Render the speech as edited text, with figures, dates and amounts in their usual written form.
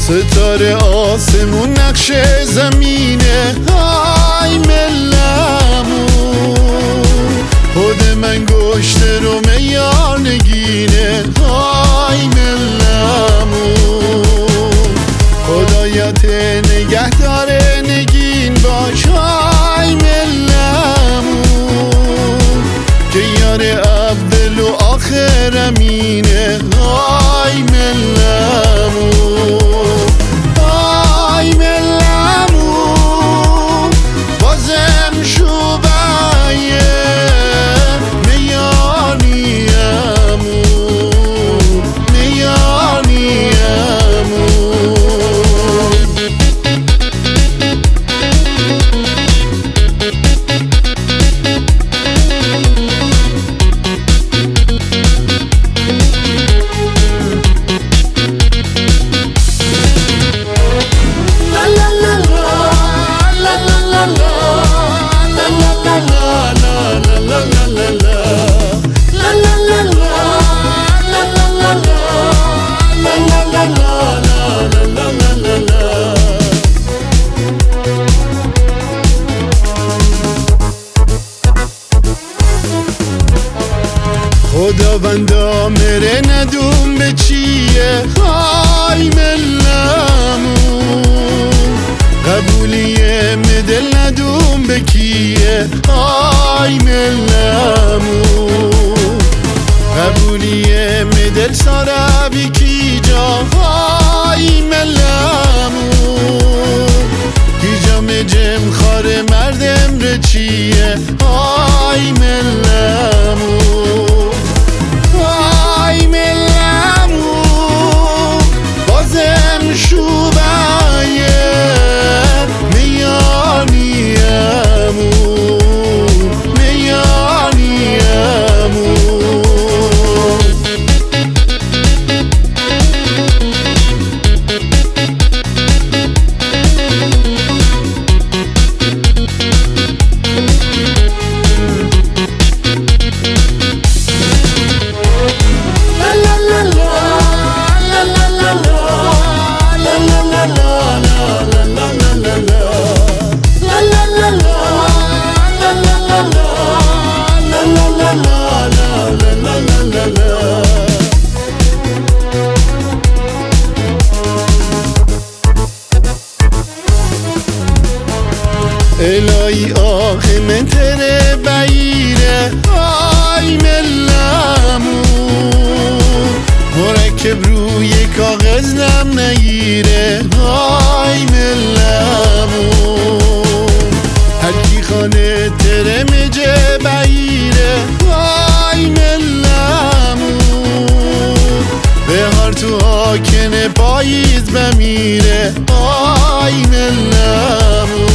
ستاره آسمون نقش زمینه، های ملمون خود من گشته رو میار نگینه، های ملمون خدایت نگهدار نگین باش، های ملمون که یار اول و آخرمینه، های ملمون های ملمون بازم شوبایه میانیمون میانیمون خداوندا مره ندون به چیه، های ملمون قبولیه مدل ندون به کیه، های ملمون قبولیه مدل ساربی کی جا، های ملمون کی جام جم خاره مردم رچیه، های ملمون های ملمون بازم شوبایه میانیمون میانیمون الهی آخه من تره بایره، های ملمون مرکب روی کاغذ نم نگیره، های ملمون هر کی خانه تره مجه بایره، های ملمون بهار تو آکنه پاییز بمیره، های ملمون